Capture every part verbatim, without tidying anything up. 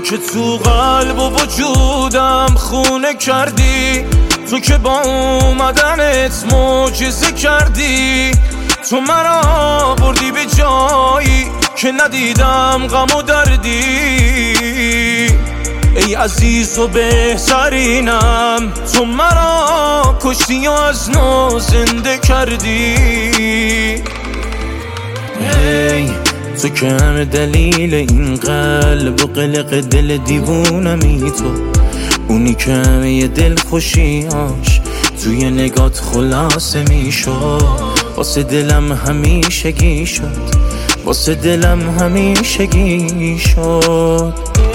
که تو قلب و وجودم خونه کردی، تو که با اومدنت معجزه کردی. تو مرا بردی به جایی که ندیدم غم و دردی. ای عزیز و بهترینم، تو مرا کشتی و از نو زنده کردی. ای تو که همه دلیل این قلب و قلق دل دیوونمی، تو اونی که همه دل خوشیاش توی نگات خلاصه میشد. واسه دلم همیشگی شد، واسه دلم همیشگی شد.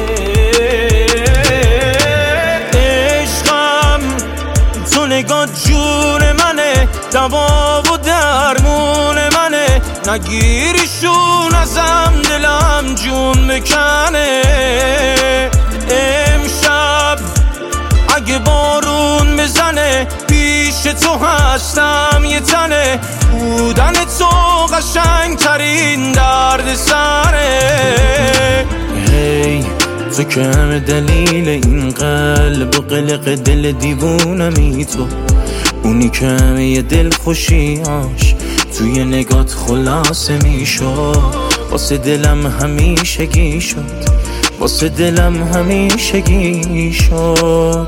عشقم تو نگات جون منه، دوا و درمون منه. نگیریشون ازم دلم جون بکنه. امشب اگه بارون بزنه پیش تو هستم یه تنه. بودن تو قشنگ ترین درد سره. هی تو که همه دلیل این قلب و قلق دل دیوونمی، تو اونی که همه دل خوشیاش توی نگات خلاصه میشد. واسه دلم همیشگی شد، واسه دلم همیشگی شد.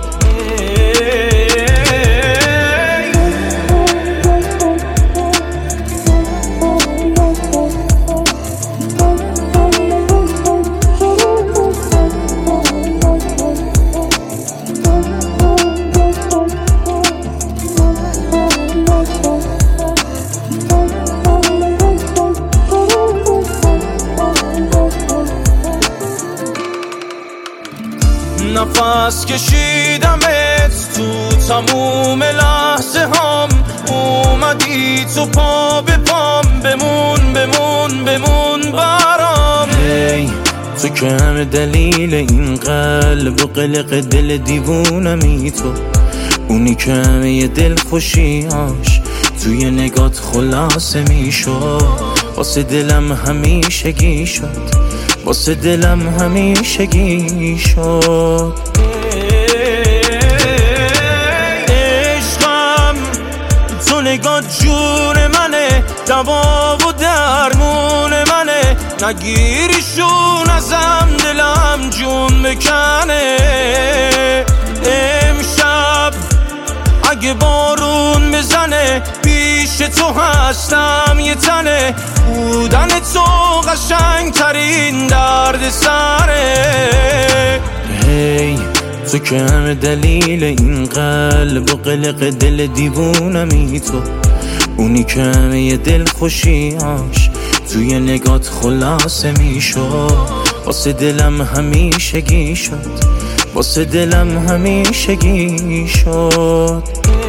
نفس کشیدمت تو تموم لحظه هام، اومدی تو پا به پام، بمون بمون بمون برام. هی تو که همه دلیل این قلب و قلق دل دیوونمی، تو اونی که همه دل خوشیاش توی نگات خلاصه میشد. واسه دلم همیشگی شد، واسه دلم همیشگی شد. عشقم تو نگات جون منه، دوا و درمون منه. نگیریشون ازم دلم جون بکنه. امشب اگه بارون بزنه پیش تو هستم یه تنه. بودن تو قشنگ ترین درد سره. هی تو که همه دلیل این قلب و قلق دل دیوونمی، تو اونی که همه دل خوشیاش توی نگات خلاصه میشد. واسه دلم همیشگی شد، واسه دلم همیشگی شد.